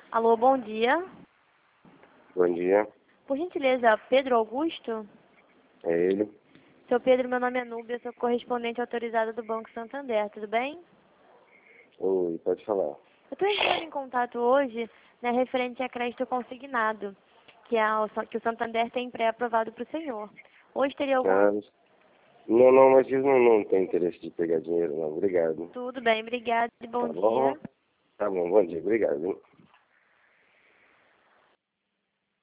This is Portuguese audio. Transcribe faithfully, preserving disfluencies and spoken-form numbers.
Alô, bom dia. Bom dia, Por gentileza, Pedro Augusto? é ele. Seu Pedro, meu nome é Núbia, sou correspondente autorizada do Banco Santander, tudo bem? Oi, pode falar. Eu estou entrando em contato hoje, né, referente a crédito consignado, que, é o, que o Santander tem pré-aprovado para o senhor. Hoje teria algum... Ah, não, não, mas eles não, não tem interesse de pegar dinheiro, não. Obrigado. Tudo bem, obrigada e bom Tá bom? dia. Tá bom, bom dia, obrigado. Hein?